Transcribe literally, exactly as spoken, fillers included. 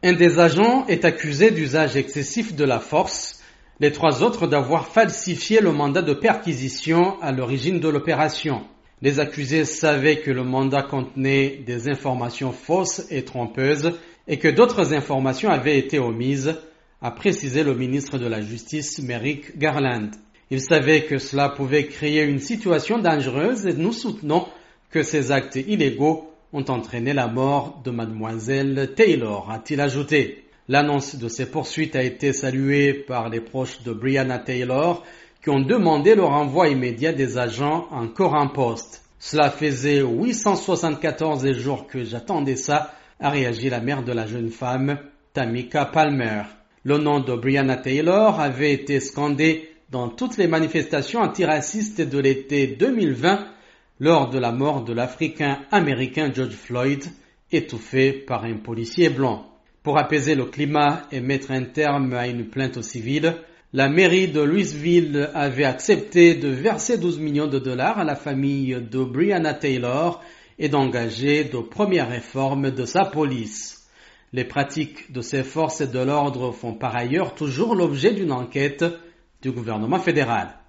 Un des agents est accusé d'usage excessif de la force, les trois autres d'avoir falsifié le mandat de perquisition à l'origine de l'opération. Les accusés savaient que le mandat contenait des informations fausses et trompeuses et que d'autres informations avaient été omises, a précisé le ministre de la Justice Merrick Garland. Ils savaient que cela pouvait créer une situation dangereuse et nous soutenons que ces actes illégaux ont entraîné la mort de mademoiselle Taylor, a-t-il ajouté. L'annonce de ces poursuites a été saluée par les proches de Breonna Taylor qui ont demandé le renvoi immédiat des agents encore en poste. Cela faisait huit cent soixante-quatorze jours que j'attendais ça, a réagi la mère de la jeune femme, Tamika Palmer. Le nom de Breonna Taylor avait été scandé dans toutes les manifestations antiracistes de l'été deux mille vingt lors de la mort de l'Africain-Américain George Floyd, étouffé par un policier blanc. Pour apaiser le climat et mettre un terme à une plainte civile, la mairie de Louisville avait accepté de verser douze millions de dollars à la famille de Breonna Taylor et d'engager de premières réformes de sa police. Les pratiques de ces forces de l'ordre font par ailleurs toujours l'objet d'une enquête du gouvernement fédéral.